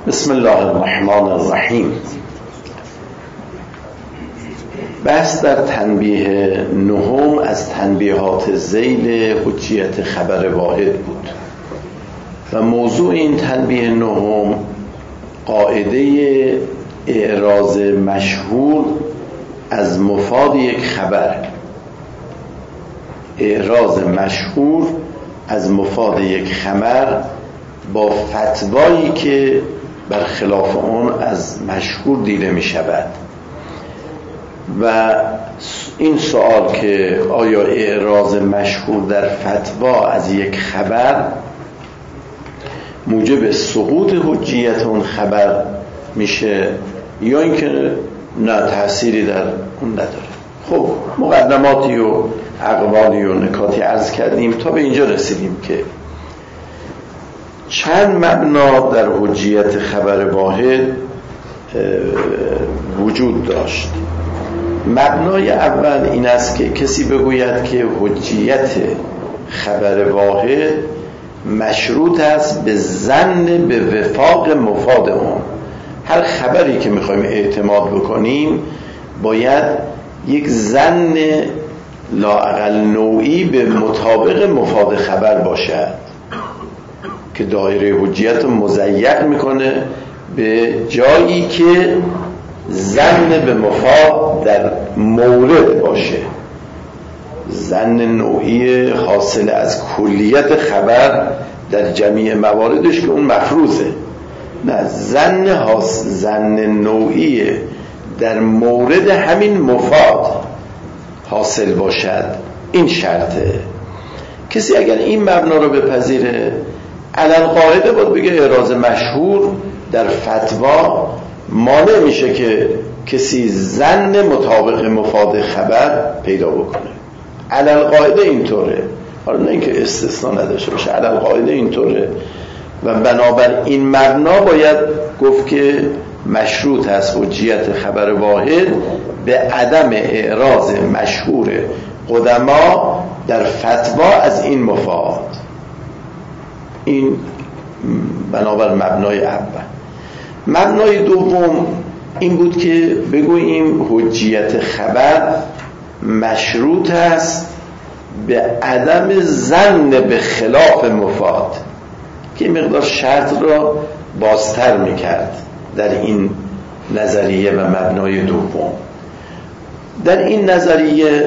بسم الله الرحمن الرحیم. بحث در تنبیه نهم از تنبیهات ذیل حجیت خبر واحد بود و موضوع این تنبیه نهم قاعده اعراض مشهور از مفاد یک خبر. اعراض مشهور از مفاد یک خبر با فتوایی که برخلاف اون از مشهور دیده می شود. و این سوال که آیا اعراض مشهور در فتوا از یک خبر موجب سقوط حجیت اون خبر میشه یا اینکه نه تأثیری در اون نداره. خب مقدماتی و اقوالی و نکاتی عرض کردیم تا به اینجا رسیدیم که چند مبنا در حجیت خبر واحد وجود داشت. مبنای اول این است که کسی بگوید که حجیت خبر واحد مشروط است به ظن به وفاق مفاد اون. هر خبری که میخوایم اعتماد بکنیم باید یک ظن لااقل نوعی به مطابق مفاد خبر باشد که دایره حجیت رو مضیق میکنه به جایی که ظن به مفاد در مورد باشه. ظن نوعی حاصل از کلیت خبر در جمیع مواردش که اون مفروضه، نه ظن نوعی در مورد همین مفاد حاصل باشد. این شرطه. کسی اگر این مبنا رو بپذیره علل قاعده باید بگه اعراض مشهور در فتوا مانع میشه که کسی ظن مطابق مفاد خبر پیدا بکنه. علل قاعده اینطوره، حالا نه اینکه استثناء نداشته باشه، علل قاعده اینطوره و بنابر این مبنا باید گفت که مشروط است حجیت خبر واحد به عدم اعراض مشهور قدما در فتوا از این مفاد. این بنابر مبنای اول. مبنای دوم این بود که بگوییم حجیت خبر مشروط است به عدم ظن به خلاف مفاد که مقدار شرط را بازتر میکرد در این نظریه و مبنای دوم. در این نظریه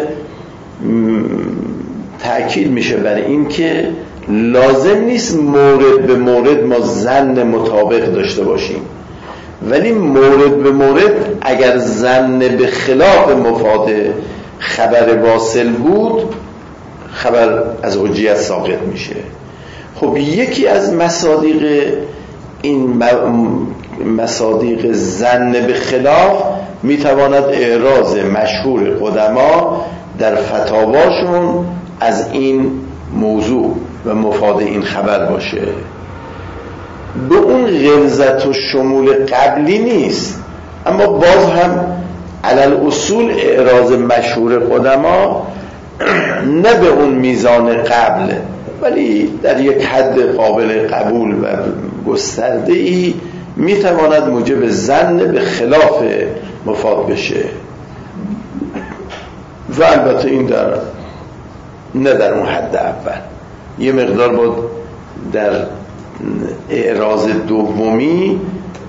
تأکید میشه بر این که لازم نیست مورد به مورد ما ظن مطابق داشته باشیم، ولی مورد به مورد اگر ظن به خلاف مفاد خبر واصل بود خبر از حجیت ساقط میشه. خب یکی از مصادیق ظن به خلاف میتواند اعراض مشهور قدما در فتاواشون از این موضوع و مفاد این خبر باشه. به اون غلظت و شمول قبلی نیست، اما باز هم علل اصول اعراض مشهور قدما نه به اون میزان قبل ولی در یک حد قابل قبول و گسترده‌ای میتواند موجب ظن به خلاف مفاد بشه و البته این نه در اون حد اول. یه مقدار بود در اعراض دومی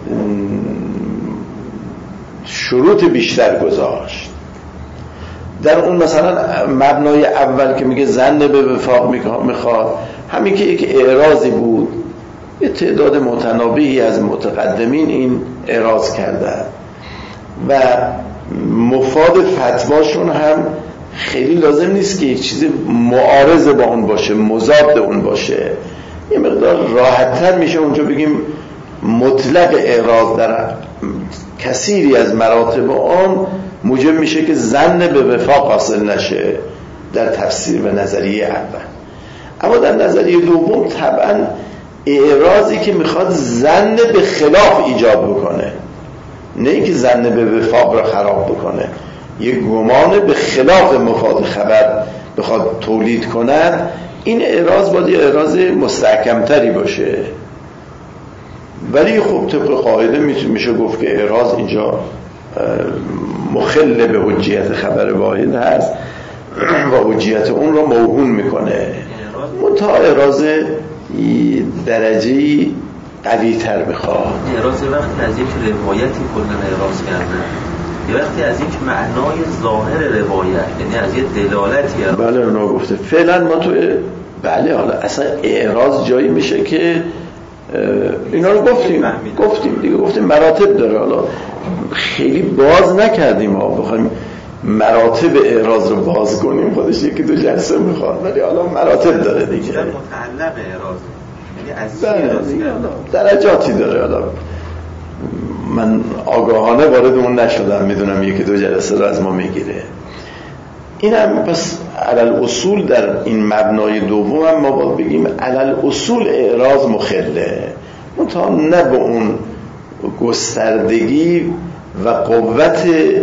شروط بیشتر گذاشت. در اون مثلا مبنای اول که میگه ظن به وفاق میخواد، همین که یک اعراضی بود یه تعداد متنابهی از متقدمین این اعراض کردن و مفاد فتواشون هم خیلی لازم نیست که یک چیزی معارض با اون باشه، مضاد اون باشه. یه مقدار راحت‌تر میشه اونجا بگیم مطلق اعراض در کثیری از مراتب آن موجب میشه که ظن به وفاق حاصل نشه در تفسیر و نظریه اول. اما در نظریه دوم طبعا اعراضی که میخواد ظن به خلاف ایجاد بکنه، نه اینکه ظن به وفاق را خراب بکنه، یک گمان به خلاف مفاد خبر بخواد تولید کند، این اعراض باید اعراض مستحکمتری باشه. ولی خب طبق قاعده میشه گفت که اعراض اینجا مخل به حجیت خبر واحد هست و حجیت اون رو موهون میکنه. منتها اعراض درجه‌ای قوی تر بخواد. اعراض وقتی از یک روایتی کلا اعراض کردن، یه وقتی از یک معنای ظاهر روایت، یعنی از یک دلالتی. بله اونا گفته فعلا ما تو بله حالا اصلا اعراض جایی میشه که اینا رو گفتیم مراتب داره. حالا خیلی باز نکردیم ها، بخوایم مراتب اعراض رو باز کنیم خودش یکی دو جلسه میخواد، ولی حالا مراتب داره دیگه. متعلق اعراض یعنی از درجاتی داره. حالا من آگاهانه وارد اون نشدم، میدونم یکی دو جلسه رو از ما میگیره. این هم پس علل اصول در این مبنای دوم هم ما باید بگیم علل اصول اعراض مخله، منتها نه به اون گستردگی و قوت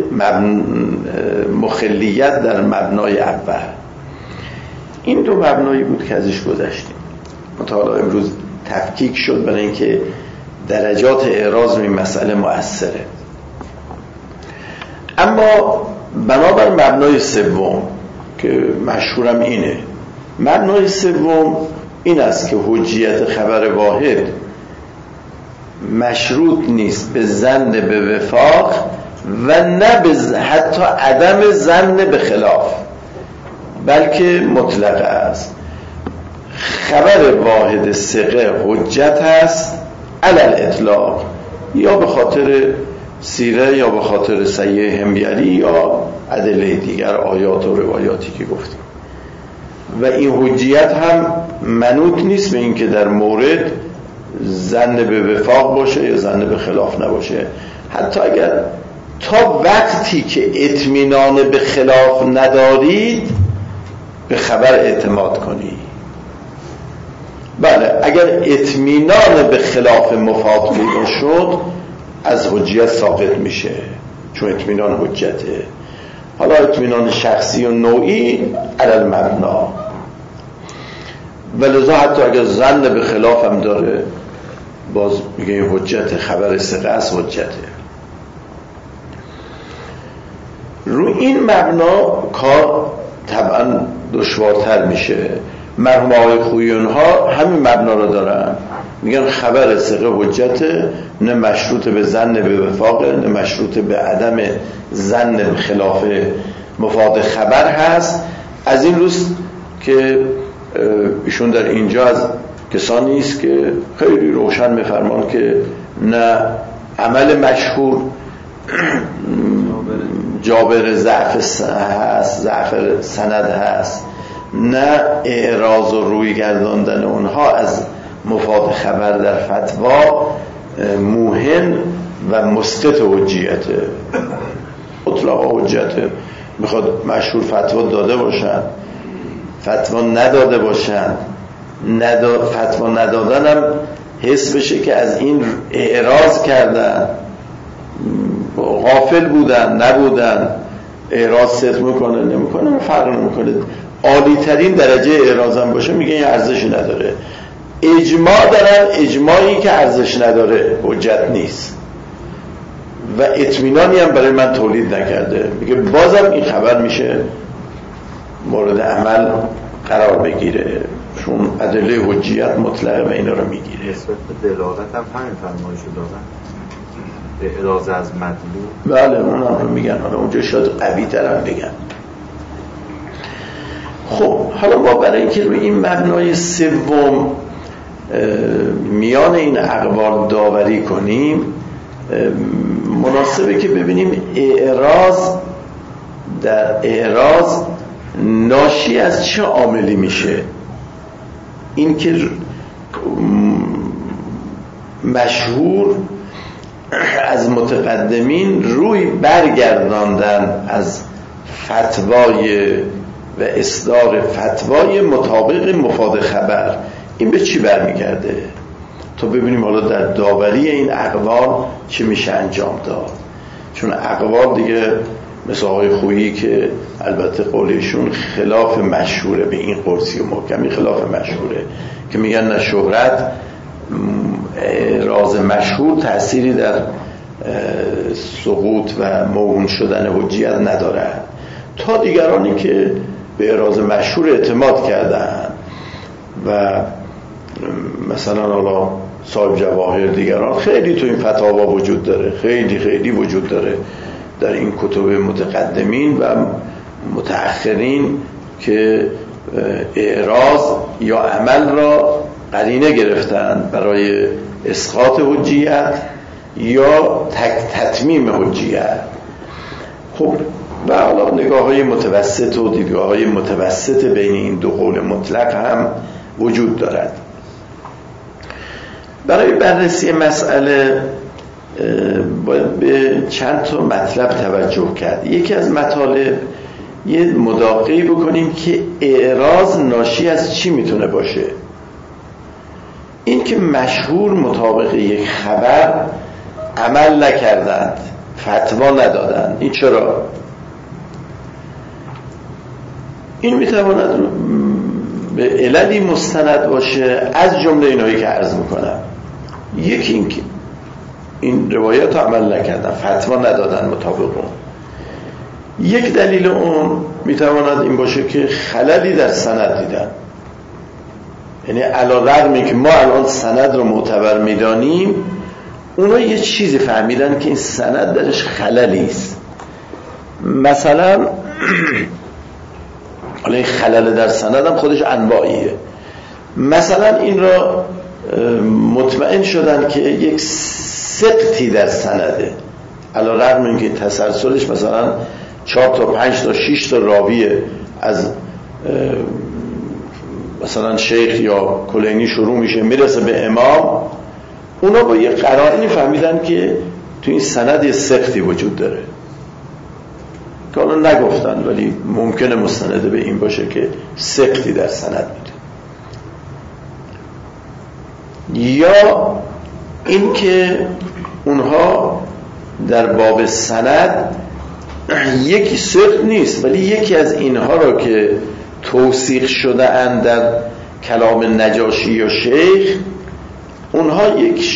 مخلیت در مبنای اول. این دو مبنایی بود که ازش گذشتیم. مطالعه امروز تفکیک شد برای اینکه درجات اعراض این مسئله مؤثره. اما بنابر مبنای سوم که مشهورم اینه، مبنای سوم این است که حجیت خبر واحد مشروط نیست به ظن به وفاق و نه به حتی عدم ظن به خلاف، بلکه مطلق است. خبر واحد ثقه حجت است علی الاطلاق، یا به خاطر سیره یا به خاطر صحیح حمیلی یا ادله دیگر آیات و روایاتی که گفتیم. و این حجیت هم منوط نیست به این که در مورد ظن به وفاق باشه یا ظن به خلاف نباشه، حتی اگر تا وقتی که اطمینان به خلاف ندارید به خبر اعتماد کنید. بله اگر اطمینان به خلاف مفاد پیدا شد از حجیت ساقط میشه، چون اطمینان حجته. حالا اطمینان شخصی و نوعی علل مبنا، ولذا حتی اگر ظن به خلاف هم داره باز میگه حجت، خبر ثقه است حجته. رو این مبنا کار طبعا دشوارتر میشه. مرحوم آقای خویون ها همین مبنا رو دارن، میگن خبر ثقه حجته، نه مشروط به ظن به وفاق نه مشروط به عدم ظن به خلاف مفاد خبر هست. از این روز که ایشون در اینجا از کسانی است که خیلی روشن میفرمان که نه عمل مشهور جابر ضعف هست، ضعف سند هست، نه اعراض و روی گرداندن اونها از مفاد خبر در فتوا موهن و مسقط حجیته. مطلق حجته، میخواد مشهور فتوا داده باشن، فتوا نداده باشن، فتوا ندادن هم حس بشه که از این اعراض کردن، غافل بودن نبودن، اعراض صدق میکنه نمیکنه فرق نمیکنه. عالی ترین درجه اعراض هم باشه میگه این ارزشی نداره. اجماع دارن، اجماعی که ارزش نداره حجت نیست و اطمینانی هم برای من تولید نکرده، میگه بازم این خبر میشه مورد عمل قرار بگیره، چون ادله حجیت مطلقه و اینا رو میگیره. نسبت به دلالت هم همین فرمایشو دادن، اعراض از مطلوب. بله اونم رو میگن، حالا اونجا شاید قوی تر هم بگن. خب حالا ما برای اینکه روی این مبنای سوم میان این اقوال داوری کنیم، مناسبه که ببینیم اعراض ناشی از چه عاملی میشه. این که مشهور از متقدمین روی برگرداندن از فتوای و اصدار فتوای مطابق مفاد خبر، این به چی برمیگرده؟ تا ببینیم حالا در داوری این اقوال چی میشه انجام داد. چون اقوال دیگه مثل آقای خویی که البته قولیشون خلاف مشهوره، به این قرصی و محکمی خلاف مشهوره که میگن نه شهرت اعراض مشهور تأثیری در سقوط و موهون شدن حجیت ندارد، تا دیگرانی که به اعراض مشهور اعتماد کردن و مثلا حالا صاحب جواهر دیگران، خیلی تو این فتاوا وجود داره، خیلی وجود داره در این کتب متقدمین و متأخرین که اعراض یا عمل را قرینه گرفتن برای اسقاط حجیت یا تتمیم حجیت. خب و حالا نگاه‌های متوسط و دیدگاه‌های متوسط بین این دو قول مطلق هم وجود دارد. برای بررسی مسئله باید به چند تا مطلب توجه کرد. یکی از مطالب یه مداقعی بکنیم که اعراض ناشی از چی میتونه باشه. این که مشهور مطابق یک خبر عمل نکردند، فتوا ندادند، این چرا؟ این میتواند به عللی مستند باشه، از جمله اینهایی که عرض میکنم. یکی این که این روایات عمل نکردن، فتوا ندادن مطابق اون. یک دلیل اون میتواند این باشه که خللی در سند دیدن، یعنی علی رغمی که ما الان سند رو معتبر میدانیم، اونا یه چیزی فهمیدن که این سند درش خللی است. مثلا حالا این خلل در سند هم خودش انواعیه. مثلا این را مطمئن شدن که یک سقطی در سنده، علی رغم اینکه تسلسلش مثلا 4 تا 5 تا 6 تا راویه، از مثلا شیخ یا کلینی شروع میشه میرسه به امام، اونا با یه قرائنی فهمیدن که تو این سند یه سقطی وجود داره که حالا نگفتن، ولی ممکنه مستنده به این باشه که سقطی در سند بوده. یا این که اونها در باب سند یکی سقط نیست، ولی یکی از اینها را که توثیق شده اند در کلام نجاشی یا شیخ، اونها یک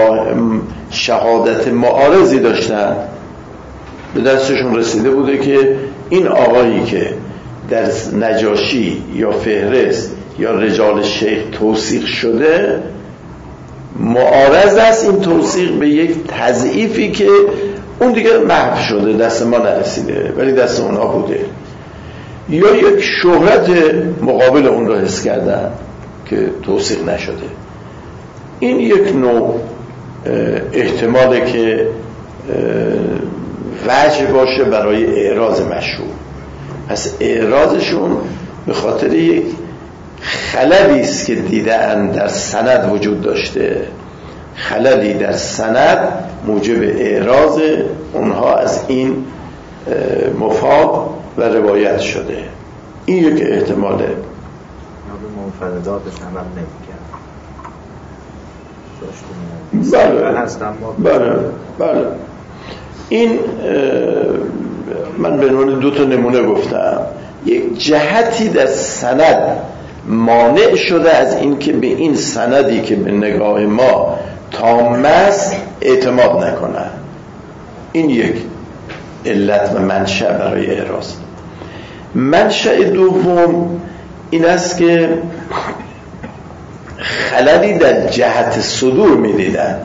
شهادت معارضی داشتن، به دستشون رسیده بوده که این آقایی که در نجاشی یا فهرست یا رجال شیخ توثیق شده معارض است، این توثیق به یک تضعیفی که اون دیگه محو شده، دست ما نرسیده ولی دست اونها بوده. یا یک شهرت مقابل اون را حس کردن که توثیق نشده. این یک نوع احتماله که وجه باشه برای اعراض مشهور. پس اعراضشون به خاطر یک خللی است که دیدن در سند وجود داشته، خللی در سند موجب اعراض اونها از این مفاد و روایت شده. این یک احتماله. به منفرداتش عمل نمی‌کرد. بله. این من به عنوان 2 تا نمونه گفتم. یک جهتی در سند مانع شده از این که به این سندی که به نگاه ما تام است اعتماد نکنن. این یک علت و منشأ برای اعراض. منشأ دوم این است که خللی در جهت صدور می‌دیدن،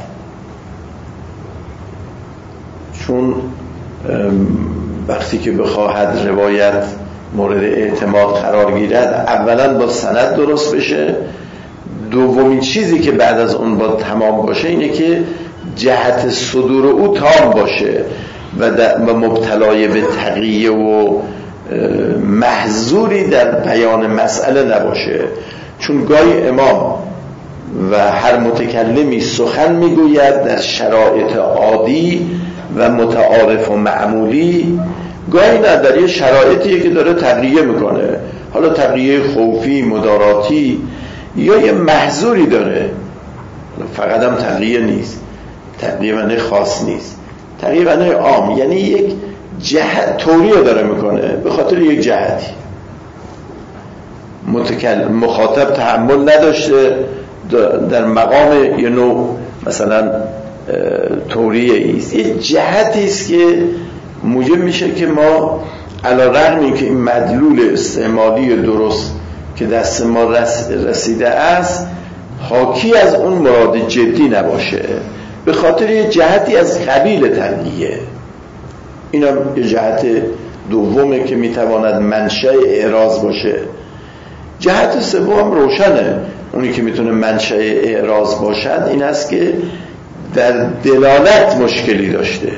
چون وقتی که بخواهد روایت مورد اعتماد قرار گیرد اولا با سند درست بشه، دومین چیزی که بعد از اون با تمام باشه اینه که جهت صدور او تام باشه و مبتلای به تقیه و محظوری در بیان مسئله نباشه. چون گاهی امام و هر متکلمی سخن میگوید در شرایط عادی و متعارف و معمولی، گاهی نه در یه شرایطی که داره تقیه میکنه، حالا تقیه خوفی، مداراتی، یا یه محظوری داره، فقط هم تقیه نیست، تقیه معنی خاص نیست، تقیه معنی عام، یعنی یک جهت توریه داره میکنه به خاطر یک جهتی. مخاطب تحمل نداشته در مقام یه نوع مثلا توریه است، یه جهتی است که موجب میشه که ما علی رغم اینکه این مدلول استعمالی درست که دست ما رسیده است حاکی از اون مراد جدی نباشه، به خاطر یه جهتی از قبیل تنگیه. اینم یه جهت دومه که میتواند منشأ اعراض باشه. جهت سوم روشنه، اونی که میتونه منشأ اعراض باشد این است که در دلالت مشکلی داشته،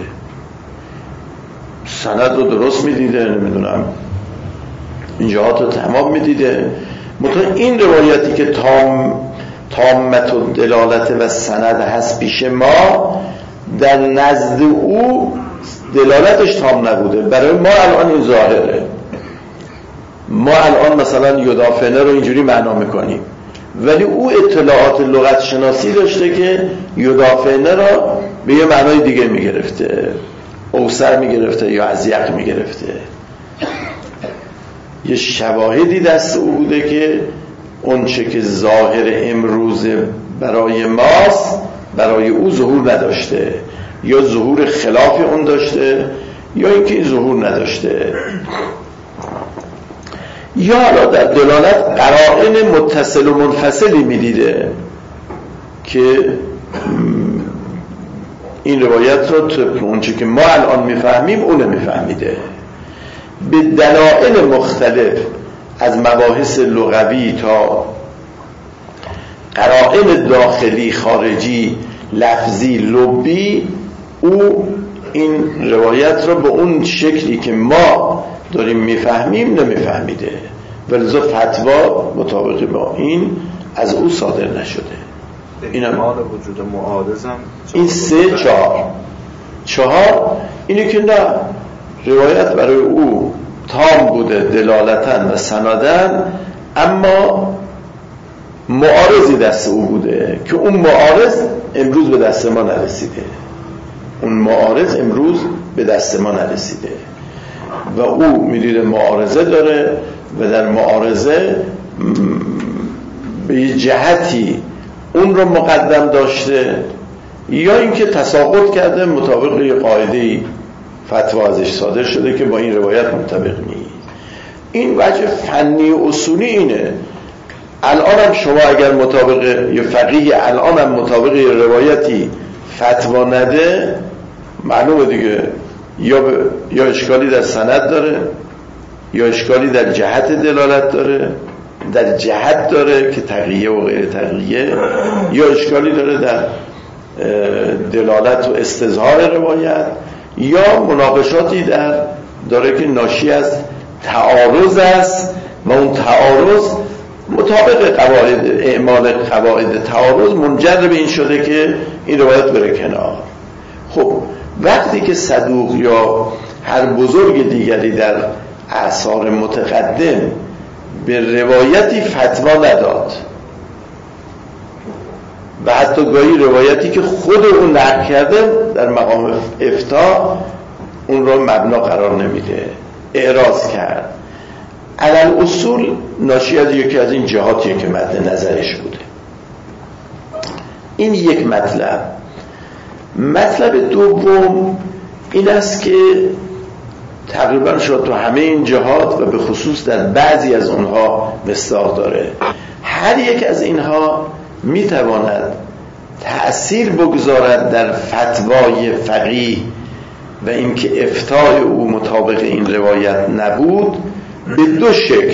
سند رو درست میدیده، نمیدونم این جهات رو تمام میدیده، مثلا این روایتی که تامت و دلالت و سند هست پیش ما در نزد او دلالتش تام نبوده. برای ما الان این ظاهره، ما الان مثلا یدافنه رو اینجوری معنا میکنیم، ولی او اطلاعات لغت شناسی داشته که یدافنه را به یه معنای دیگه میگرفته، اوسر میگرفته یا ازیق میگرفته. یه شواهدی دست او بوده که اون چه که ظاهر امروز برای ماست برای او ظهور نداشته، یا ظهور خلاف اون داشته یا اینکه ظهور نداشته، یا حالا در دلالت قرائن متصل و منفصلی میدیده که این روایت رو طبق اونچه که ما الان میفهمیم اون میفهمیده. به دلائل مختلف از مباحث لغوی تا قرائن داخلی خارجی لفظی لبی او این روایت رو به اون شکلی که ما داریم میفهمیم نمیفهمیده، ولذا فتوا مطابق با این از او صادر نشده. این احتمال وجود معارض هم این 4 اینه که نه، روایت برای او تام بوده دلالتاً و سنداً، اما معارضی دست او بوده که اون معارض امروز به دست ما نرسیده، اون معارض امروز به دست ما نرسیده و او میدیده معارضه داره و در معارضه به یه جهتی اون رو مقدم داشته، یا اینکه تساقط کرده مطابق یه قاعده‌ای فتوا ازش صادر شده که با این روایت مطابق نیست. این وجه فنی و اصولی اینه. الان هم شما اگر مطابق یه فقیه الان هم مطابق یه روایتی فتوا نده، معلومه دیگه یا اشکالی در سند داره، یا اشکالی در جهت دلالت داره، در جهت داره که تقیه و غیر تقیه، یا اشکالی داره در دلالت و استظهار روایت، یا مناقشاتی داره که ناشی از تعارض است و اون تعارض مطابق قواعد اعمال قواعد تعارض منجر به این شده که این روایت بره کنار. خب وقتی که صدوق یا هر بزرگ دیگری در اعصار متقدم به روایتی فتوا نداد و حتی گاهی روایتی که خود اون نقل کرده در مقام افتاء اون رو مبنا قرار نمیده، اعراض کرد، علل اصول ناشی از یکی از این جهاتیه که مد نظرش بوده. این یک مطلب. مطلب دوم این است که تقریبا شاید تو همه این جهات و به خصوص در بعضی از اونها مصداق داره. هر یک از اینها میتواند تأثیر بگذارد در فتوای فقیه و اینکه افتاء او مطابق این روایت نبود به دو شکل.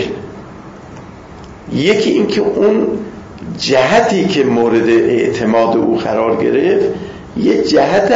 یکی اینکه اون جهتی که مورد اعتماد او قرار گرفت یه جهت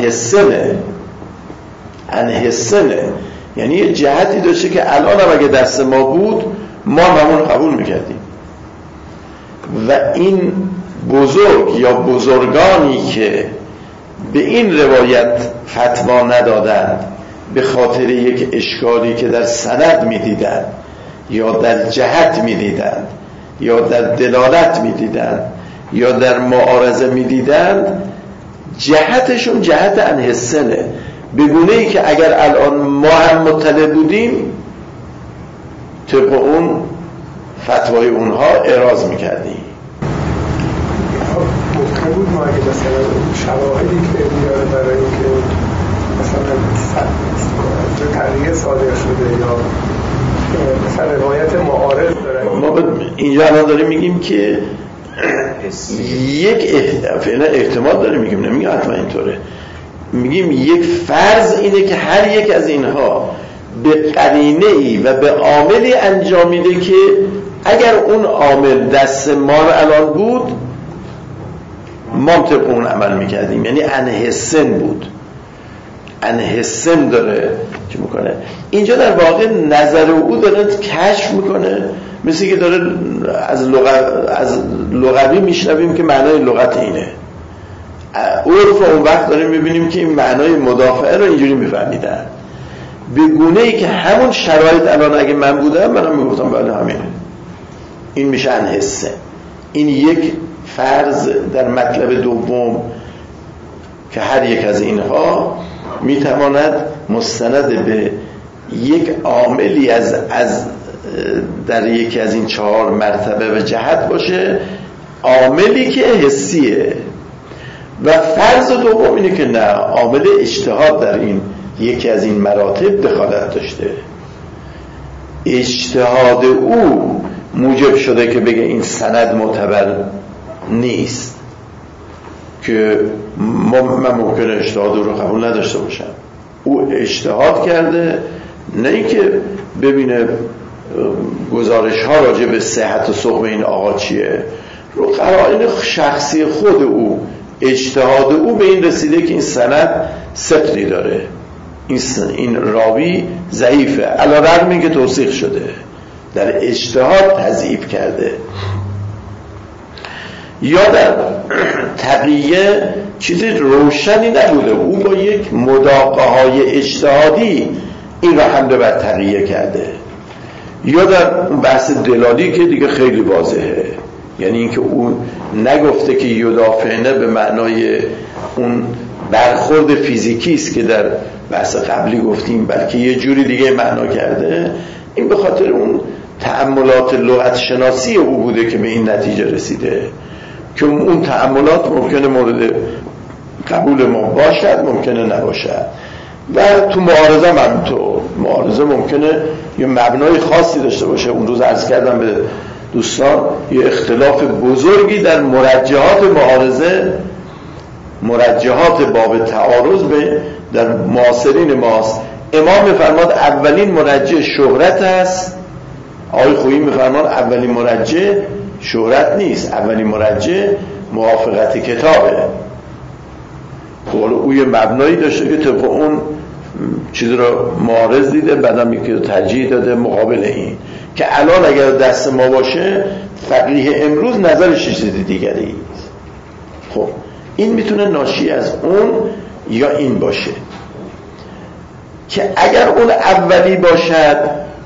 انحسنه، یعنی یه جهتی داشته که الان هم اگه دست ما بود ما همون قبول میکردیم و این بزرگ یا بزرگانی که به این روایت فتوا ندادند به خاطر یک اشکالی که در سند میدیدند یا در جهت میدیدند یا در دلالت میدیدند یا در معارضه میدیدند، جهتشون جهت انحسنه، به گونه‌ای که اگر الان ما هم مطلع بودیم طبق اون فتوای اونها اعراض میکردیم. بود ما اگه مثلا شواهدی که میاره برای اینکه مثلا تغییر صادر شده یا مثلا روایت معارض داره، ما اینجا الان داریم میگیم که یک فعلا احتمال داریم، میگیم نمیگیم حتما اینطوره، میگیم یک فرض اینه که هر یک از اینها به قرینه ای و به عاملی انجام میده که اگر اون عامل دست ما رو الان بود ما طبق اون عمل میکردیم، یعنی انحسن بود، انحسن داره چی میکنه اینجا در واقع نظر او داره کشف میکنه، مثل که داره از لغوی میشنویم که معنای لغت اینه، عرف اون وقت داریم میبینیم که این معنای مدافعه رو اینجوری میفهمیدن، به گونه ای که همون شرایط الان اگه من بودم منم میگفتم بله همینه، این میشه انحسن. این یک فرض در مطلب دوم که هر یک از اینها میتواند مستند به یک عاملی از در یکی از این 4 مرتبه و جهت باشه، عاملی که حسیه. و فرض دوم اینه که نه، عامل اجتهاد در این یکی از این مراتب دخالت داشته، اجتهاد او موجب شده که بگه این سند معتبر نیست، که من ممکنه اجتهاد رو قبول نداشته باشم، او اجتهاد کرده، نه اینکه ببینه گزارش ها راجع به صحت و سقم این آقا چیه، رو قرائن شخصی خود او، اجتهاد او به این رسیده که این سند ثقلی داره، این راوی ضعیفه، علی رغم اینکه توثیق شده، در اجتهاد تضعیف کرده. یا در تقیه چیزی روشنی نبوده، او با یک مداقه های اجتهادی این را حمله بر تقیه کرده. یا در بحث دلالی که دیگه خیلی واضحه، یعنی اینکه او نگفته که یدافعنه به معنای اون برخورد فیزیکی است که در بحث قبلی گفتیم، بلکه یه جوری دیگه معنا کرده. این به خاطر اون تأملات لغت شناسی او بوده که به این نتیجه رسیده، که اون تأملات ممکنه مورد قبول ما باشد، ممکنه نباشد. و تو معارضه هم همینطور، معارضه ممکنه یه مبنای خاصی داشته باشه. اون روز عرض کردم به دوستان یه اختلاف بزرگی در مرجحات معارضه، مرجحات باب تعارض به در معاصرین ماست. امام میفرماد اولین مرجح شهرت است، آقای خویی میفرماد اولین مرجح شهرت نیست، اولین مرجح موافقت کتابه. او یه مبنایی داشته که طبق اون چیز رو معارض دیده، بعدم یکی ترجیح داده مقابل این، که الان اگر دست ما باشه فقیه امروز نظرش چیز دیگری. خب این میتونه ناشی از اون یا این باشه که اگر اون اولی باشد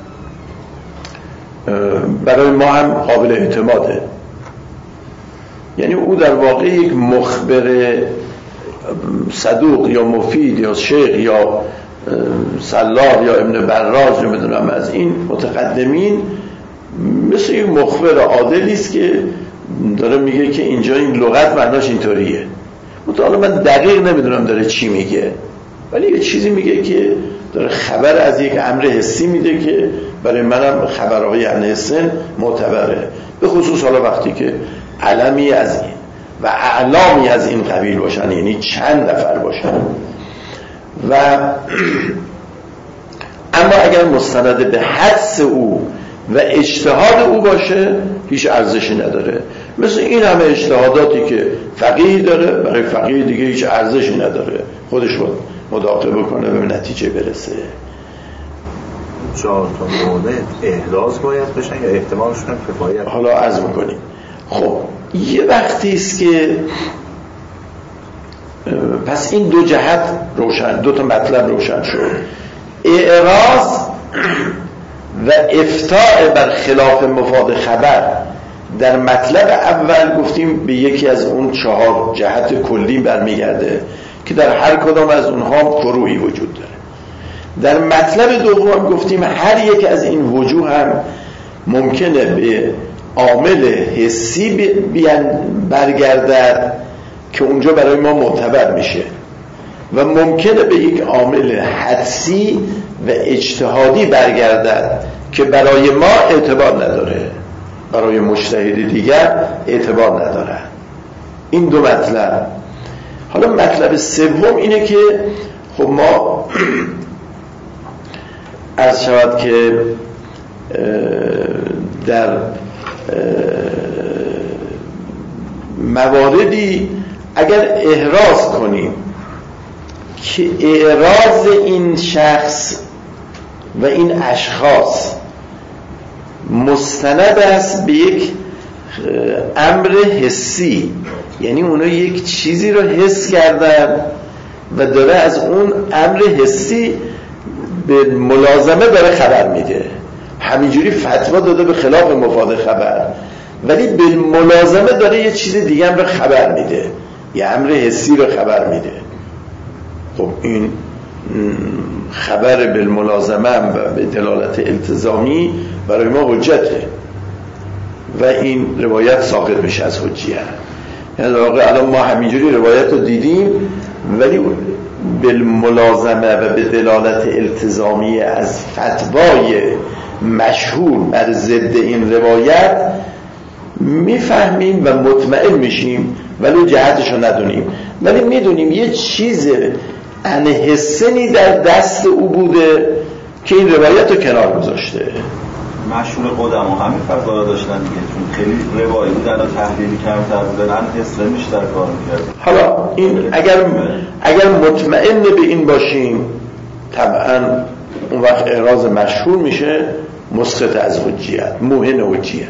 برای ما هم قابل اعتماده، یعنی او در واقع یک مخبر صدوق یا مفید یا شیخ یا سلار یا ابن براج نمیدونم از این متقدمین، مثل یک مخبر عادلی است که داره میگه که اینجا این لغت معناش اینطوریه. مطمئنا من دقیق نمیدونم داره چی میگه، ولی یه چیزی میگه که داره خبر از یک امر حسی میده که برای منم خبرهای انحسن معتبره، به خصوص حالا وقتی که علمی از این و اعلامی از این قبیل باشن، یعنی چند نفر باشن. و اما اگر مستند به حدس او و اجتهاد او باشه هیچ ارزشی نداره. مثل این همه اجتهاداتی که فقیه داره برای فقیه دیگه هیچ ارزشی نداره، خودش باید مداقه بکنه به نتیجه برسه. 4 تا مورد احراز باید بشن یا احتمالشون هم کفایت؟ حالا عرض میکنیم. خب یه وقتی است که پس این دو جهت روشن، دو تا مطلب روشن شد، اعراض و افتاء بر خلاف مفاد خبر. در مطلب اول گفتیم به یکی از اون 4 جهت کلی برمیگرده که در هر کدام از اونها فروعی وجود داره. در مطلب دوم گفتیم هر یک از این وجوه هم ممکنه به عامل حسی برگردد که اونجا برای ما معتبر میشه و ممکنه به یک عامل حدسی و اجتهادی برگردد که برای ما اعتبار نداره، برای مجتهد دیگر اعتبار نداره. این دو مطلب. حالا مطلب سوم اینه که خب ما عرض شود که در مواردی اگر احراز کنیم که اعراض این شخص و این اشخاص مستند است به یک امر حسی، یعنی اونا یک چیزی رو حس کردن و داره از اون امر حسی به ملازمه داره خبر میده، همینجوری فتوا داده به خلاف مفاد خبر، ولی به ملازمه داره یه چیز دیگه هم رو خبر میده، یه امر حسی رو خبر میده. خب این خبر بالملازمه و به دلالت التزامی برای ما حجته و این روایت ساقط میشه از حجیت. یعنی در واقع الان ما همینجوری روایت رو دیدیم ولی بالملازمه و به دلالت التزامی از فتوای مشهور بر ضد این روایت میفهمیم و مطمئن میشیم ولی جهتشو ندونیم، ولی میدونیم یه چیز انحسنی در دست او بوده که این روایت رو کنار گذاشته. مشهور قدما همین فرقا داشتن دیگه، چون خیلی روایی بودن و تحلیلی کمتر بودن، انحسن بیشتر کار میکرد. حالا این اگر مطمئن به این باشیم طبعا اون وقت اعراض مشهور میشه مسقط از حجیت، موهن حجیت.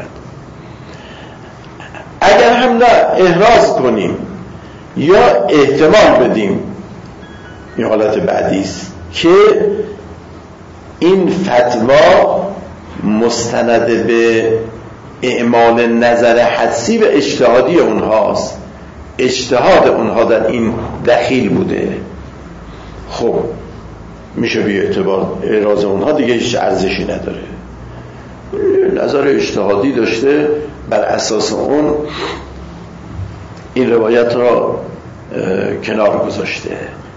اگر هم نه احراز کنیم یا احتمال بدیم، این حالت بعدی است که این فتوا مستند به اعمال نظر حدسی و اجتهادی اونهاست، اجتهاد اونها در این دخیل بوده، خب میشه بی اعتبار اعراض اونها دیگه هیچ ارزشی نداره. نظر اجتهادی داشته، بر اساس اون این روایت را کنار گذاشته.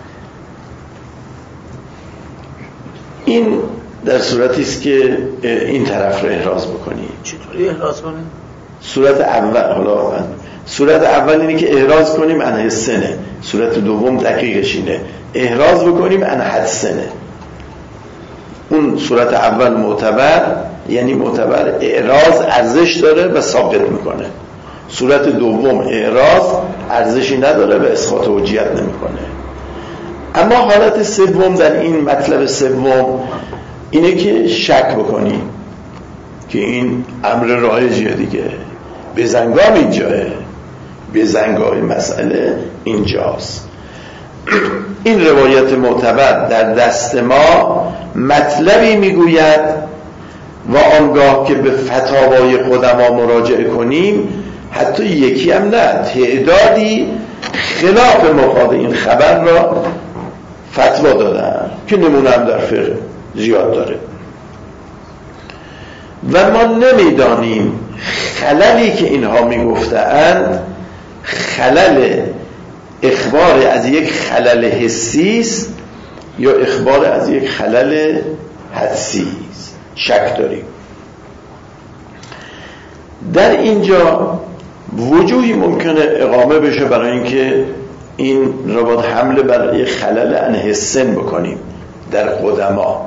این در صورتی است که این طرف رو احراز بکنی. چطوری احراز کنیم؟ صورت اول اینه که احراز کنیم ان حسنه، صورت دوم دقیقش اینه احراز بکنیم ان حدسنه. اون صورت اول معتبر، یعنی معتبر اعراض ارزش داره و ثابت میکنه. صورت دوم اعراض ارزشی نداره و اسقاط حجیت نمیکنه. اما حالت سوم در این مطلب سوم اینه که شک بکنی که این امر رایجیه دیگه، بزنگام اینجاه، بزنگام مسئله اینجاست. این روایت معتبر در دست ما مطلبی میگوید و آنگاه که به فتاوای قدما مراجعه کنیم حتی یکی هم نه تعدادی خلاف مفاد این خبر را فتوا دادن که نمونه هم در فقه زیاد داره و ما نمیدانیم خللی که اینها میگفتند خلل اخبار از یک خلل حسی است یا اخبار از یک خلل حدسی است. شک داریم. در اینجا وجوهی ممکنه اقامه بشه برای اینکه این را باید حمله بر یک خلل انحسن بکنیم در قدما.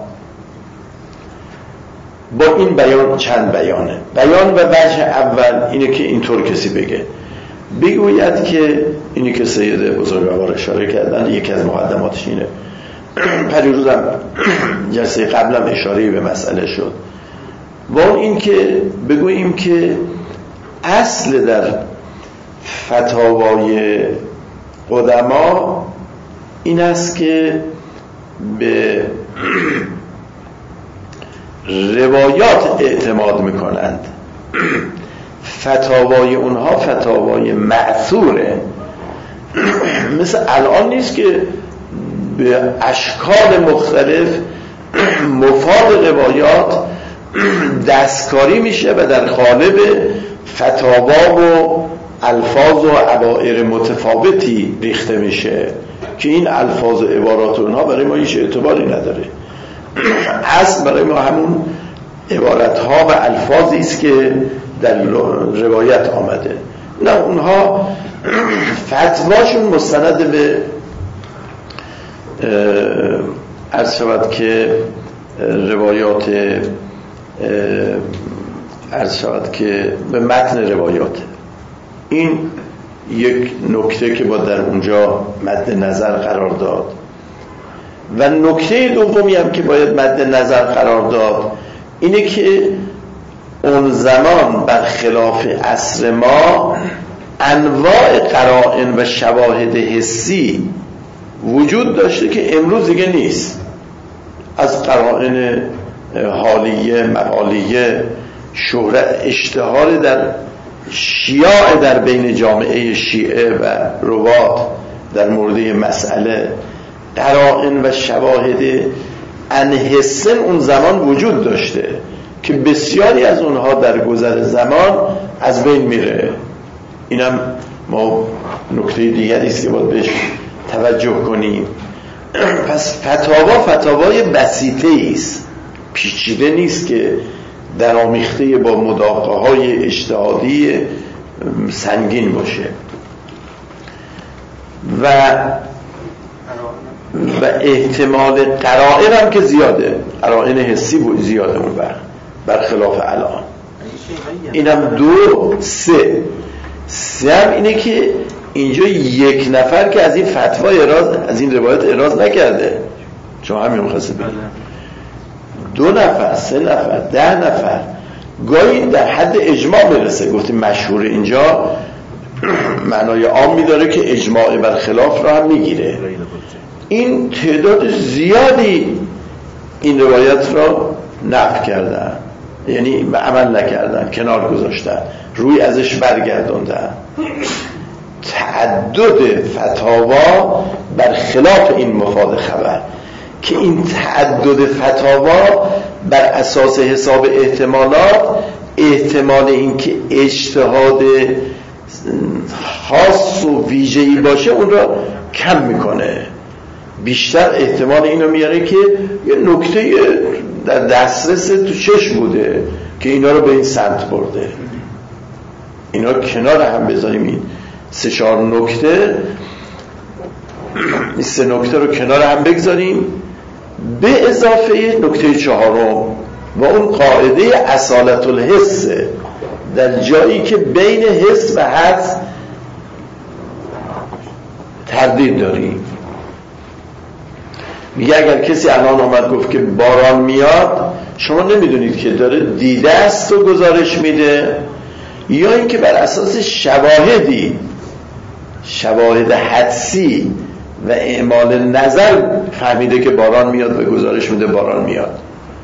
با این بیان چند بیانه. بیان و وجه اول اینه که اینطور کسی بگوید که اینی که سید بزرگوار اشاره کردن، یکی از مقدماتش اینه، پریروزم جلسه قبلم اشاره به مسئله شد، با اون این که بگوییم که اصل در فتاوای قدما این است که به روایات اعتماد میکنند. فتاوای اونها فتاوای معثوره، مثل الان نیست که به اشکال مختلف مفاد روایات دستکاری میشه و در قالب فتاوا و الفاظ و عبائر متفاوتی ریخته میشه که این الفاظ و عبارات اونها برای ما هیچ اعتباری نداره. اصل برای ما همون عبارت ها و الفاظی است که در روایت آمده. نه اونها فتواشون مستند به عرض شود که روایات، عرض شود که به متن روایات. این یک نکته که با در اونجا مد نظر قرار داد. و نکته دومی هم که باید مد نظر قرار داد اینه که اون زمان برخلاف عصر ما انواع قرائن و شواهد حسی وجود داشته که امروز دیگه نیست. از قرائن حالیه، مقالیه، شهرت، اشتهار در شیاع در بین جامعه شیعه و روات در مورد مسئله، قرائن و شواهد انحسن اون زمان وجود داشته که بسیاری از اونها در گذر زمان از بین میره. اینم ما نکته دیگری است که باید بهش توجه کنیم. پس فتاوای بسیطه است، پیچیده نیست که درآمیخته با مداقه های اجتهادی سنگین باشه. و احتمال قرائن هم که زیاده، قرائن حسی بود زیاده اون برخلاف الان. اینم 2 3 هم اینه که اینجا یک نفر که از این فتوا از این روایت اراز نکرده، چون همین مخصص بگیم 2 نفر 3 نفر 10 نفر گاهی در حد اجماع میرسه. گفتیم مشهور اینجا معنای عام میداره که اجماع برخلاف را هم میگیره. این تعداد زیادی این روایت را نقل کردن، یعنی به عمل نکردن، کنار گذاشتن، روی ازش برگردوندن. تعدد فتاوا برخلاف این مفاد خبر که این تعدد فتاوا بر اساس حساب احتمالات، احتمال این که اجتهاد خاص و ویژه‌ای باشه اون را کم میکنه، بیشتر احتمال اینو میاره که یه نکته در دسترس تو چشم بوده که اینا رو به این سمت برده. اینا کنار هم بذاریم، این 3-4 نکته، این 3 نکته رو کنار هم بگذاریم به اضافه نکته 4 و اون قاعده اصالت الحس در جایی که بین حس و حدس تردید داریم. میگه اگر کسی الان آمد گفت که باران میاد، شما نمیدونید که داره دیده است و گزارش میده یا اینکه بر اساس شواهد حدسی و اعمال نظر فهمیده که باران میاد و گزارش میده باران میاد.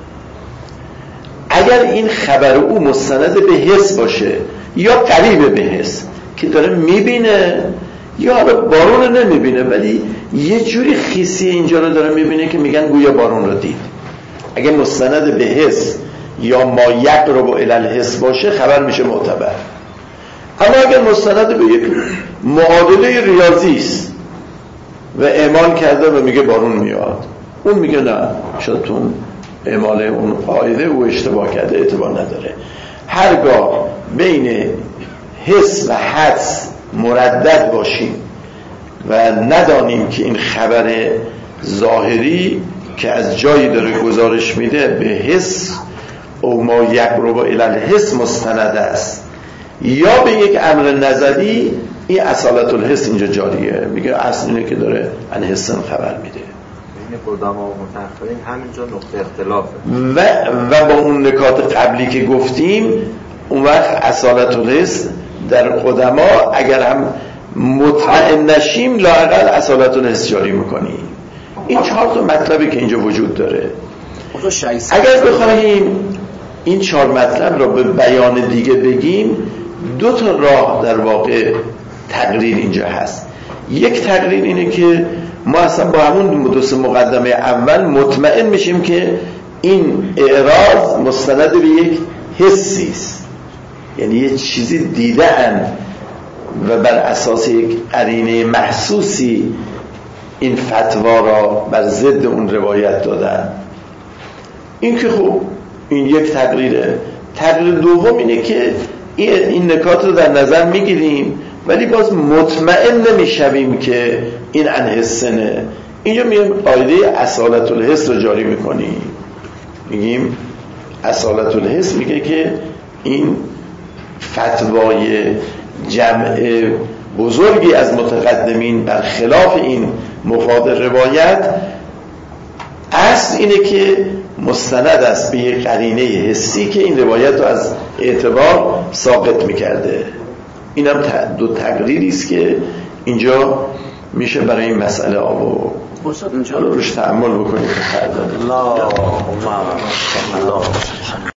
اگر این خبر او مستند به حس باشه یا قریب به حس که داره میبینه یا حالا بارون رو نمیبینه ولی یه جوری خیسی اینجا رو داره میبینه که میگن گویا بارون رو دید، اگه مستند به حس یا ما یقرب الی الحس باشه خبر میشه معتبر. اما اگر مستند به یک معادله ریاضی است و اعمال کرده و میگه بارون میاد، اون میگه نه، شاید تو اعمال اون قاعده او اشتباه کرده، اعتبار نداره. هرگاه بین حس و حدس مردد باشیم و ندانیم که این خبر ظاهری که از جایی داره گزارش میده به حس او ما یقرب الی الحس مستند است یا به یک امر نظری، این اصالت الحس اینجا جاریه. میگه اصل اینه که داره عن حسن خبر میده. بین قدما و متأخرین همینجا نقطه اختلافه و با اون نکات قبلی که گفتیم اون وقت اصالت الحس در قدما اگر هم مطمئن نشیم لااقل اصالت الحس جاری میکنیم. این 4 تا مطلبی که اینجا وجود داره. اگر بخواهیم این 4 مطلب را به بیان دیگه بگیم، 2 تا راه در واقع تقریر اینجا هست. یک تقریر اینه که ما اصلا با همون 2 مقدمه اول مطمئن میشیم که این اعراض مستند به یک حسی است، یعنی یه چیزی دیدن و بر اساس یک قرینه محسوسی این فتوا را بر ضد اون روایت دادن. این که خب این یک تقریره. تقریر دوم اینه که این نکات رو در نظر میگیریم ولی باز مطمئن نمیشویم که این عن حسنه. اینجا میگیم قاعده اصالت الحس رو جاری میکنیم، میگیم اصالت الحس میگه که این فتوای جمع بزرگی از متقدمین بر خلاف این مفاد روایت اصل اینه که مستند است به یک قرینه حسی که این روایت رو از اعتبار ساقط میکرده. این هم دو تقریری است که اینجا میشه برای این مسئله آورد. حالا روش تأمل بکنید.